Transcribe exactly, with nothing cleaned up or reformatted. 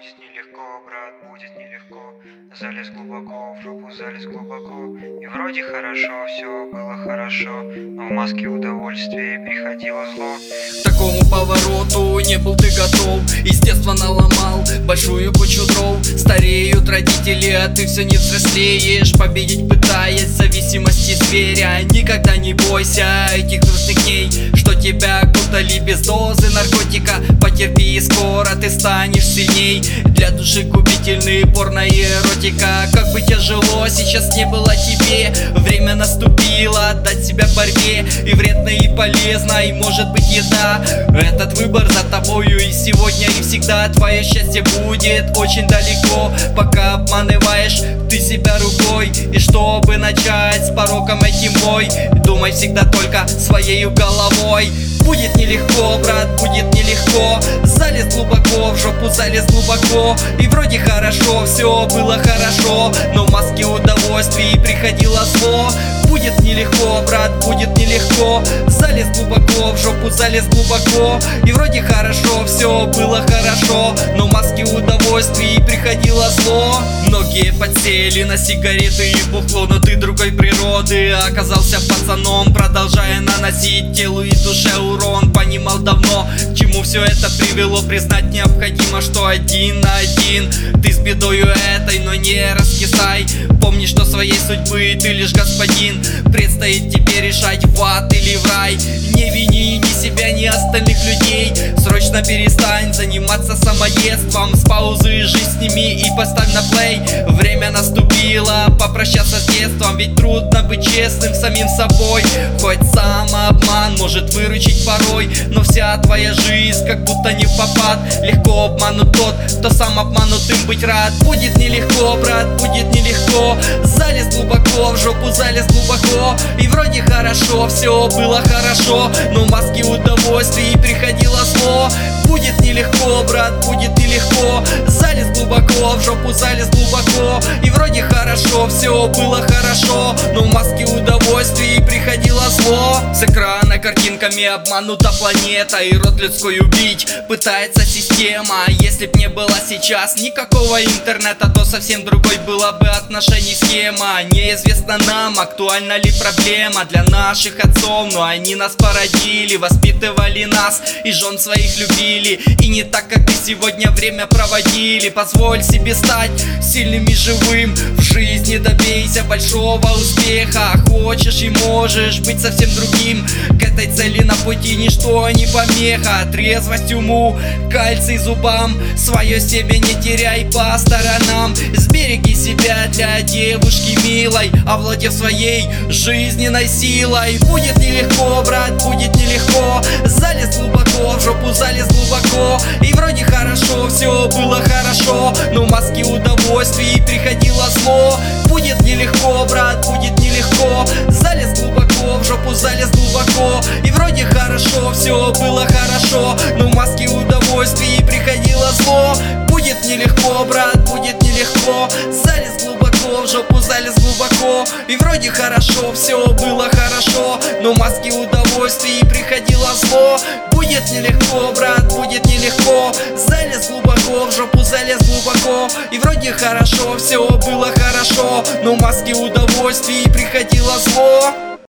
Будет нелегко, брат, будет нелегко. Залез глубоко, в жопу залез глубоко. И вроде хорошо, все было хорошо, но в маске удовольствия приходило зло. К такому повороту не был ты готов. Естественно, наломал большую кучу дров. Стареют родители, а ты все не взрослеешь. Победить пытаясь зависимости зверя. Никогда не бойся этих грустных дней, что тебя кутали без дозы наркотика. Потерпи, и скоро ты станешь сильней. Для души губительный порно и эротика. Как бы тяжело сейчас не было тебе, время наступило отдать себя борьбе. И вредно, и полезно, и может быть еда. Этот выбор за тобою и сегодня, и всегда. Твое счастье будет очень далеко, пока обманываешь ты себя рукой. И чтобы начать с пороком этим бой, думай всегда только своей головой. Будет нелегко, брат, будет нелегко. Залез глубоко, в жопу залез глубоко. И вроде хорошо, все было хорошо, но в маске удовольствий приходило зло. Будет нелегко, брат, будет нелегко. Залез глубоко, в жопу залез глубоко. И вроде хорошо, все было хорошо, но в маске удовольствий приходило зло. Многие подсели на сигареты и бухло, но ты другой природы оказался пацаном, продолжая наносить телу и душе урон. Понимал давно, к чему все это привело. Признать необходимо, что один на один ты с бедою этой, но не раскисай. Помни, что своей судьбы ты лишь господин. Предстоит тебе решать, в ад или в рай. Не вини ни себя, ни остальных людей. Срочно перестань заниматься самоедством. С паузы жизнь сними и поставь на плей. Время наступило попрощаться с детством, ведь трудно быть честным самим собой. Хоть самообман может выручить порой, но вся твоя жизнь как будто не в попад. Легко обманут тот, кто сам обманутым быть рад. Будет нелегко, брат, будет нелегко. Залез глубоко, в жопу залез глубоко. И вроде хорошо, все было хорошо, но в маске удовольствий приходило зло. Будет нелегко, брат, будет нелегко. Залез глубоко, в жопу залез глубоко. И вроде хорошо, все было хорошо, но в маске удовольствий приходило зло. С экрана картинками обманута планета, и род людской убить пытается система. Если б не было сейчас никакого интернета, то совсем другой было бы отношений схема. Неизвестно нам, актуальна ли проблема для наших отцов, но они нас породили, воспитывали нас и жен своих любили. И не так, как ты сегодня время проводили. Позволь себе стать сильным и живым в жизни, добейся большого успеха. Хочешь и можешь быть совсем другим. К этой цели на пути ничто не помеха. Трезвость уму, кальций зубам. Свое себе не теряй по сторонам. Сбереги себя для девушки милой, овладев своей жизненной силой. Будет нелегко, брат, будет нелегко. Залез глубоко, в жопу залез глубоко. И вроде хорошо, все было хорошо, но в маске удовольствий приходило зло. Будет нелегко, брат, будет нелегко. Залез глубоко, в жопу залез глубоко. И вроде хорошо, все было хорошо, но в маске удовольствий приходило зло. Будет нелегко, брат, будет нелегко. Залез глубоко, в жопу залез глубоко. И вроде хорошо, все было хорошо, но в маске удовольствий приходило зло. Будет нелегко, брат, будет нелегко. Залез глубоко, в жопу залез глубоко. И вроде хорошо, все было хорошо, но в маске удовольствий приходило зло.